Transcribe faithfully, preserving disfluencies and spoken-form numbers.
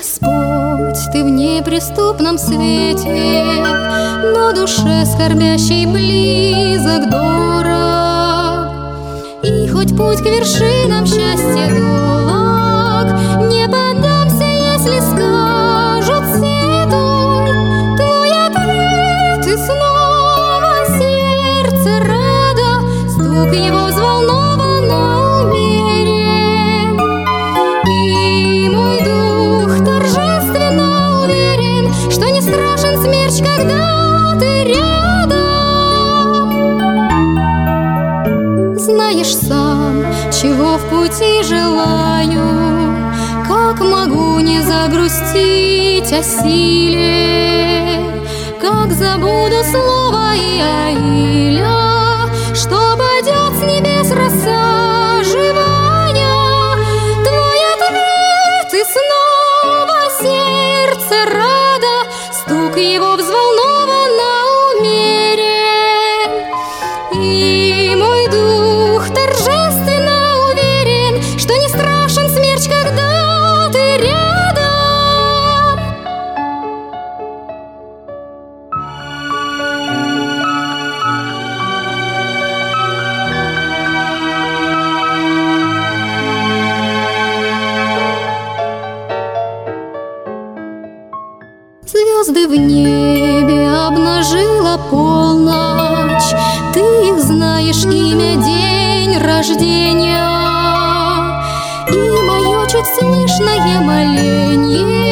Господь, Ты в неприступном свете, но душе скорбящей близок, дорог. И хоть путь к вершинам счастья долог, не поддамся, если скажут сетуй. Твой ответ, и снова сердце радо, стук его взволнованно умерен. И мой дух торжественно уверен, что не страшен смерч, когда ты рядом. Знаешь сам, чего в пути желаю, как могу не загрустить о силе, как забуду слово Иаиля, что падет с небес роса живая. Твой ответ, и снова сердце радо, стук его взволнованно умерен. И мой дух торжественно уверен, что не страшен смерч, когда ты рядом. Звезды в небе обнажила полночь, ты их знаешь, имя, день рождения. И мое чуть слышное моленье